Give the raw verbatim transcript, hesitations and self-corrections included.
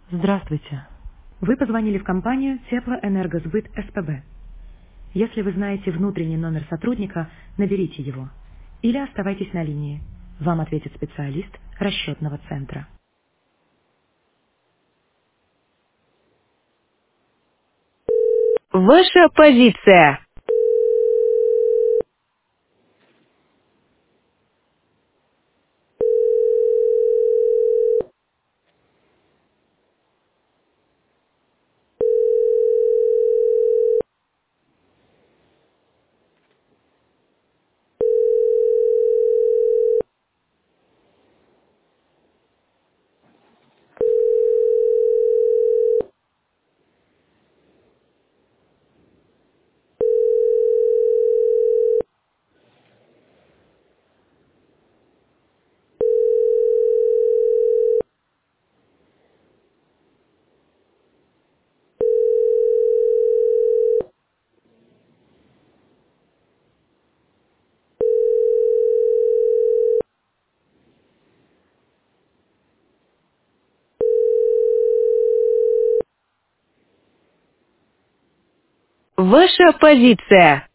Здравствуйте. Вы позвонили в компанию Теплоэнергосбыт СПБ. Если вы знаете внутренний номер сотрудника, наберите его. Или оставайтесь на линии. Вам ответит специалист расчетного центра. Ваша позиция. Ваша позиция.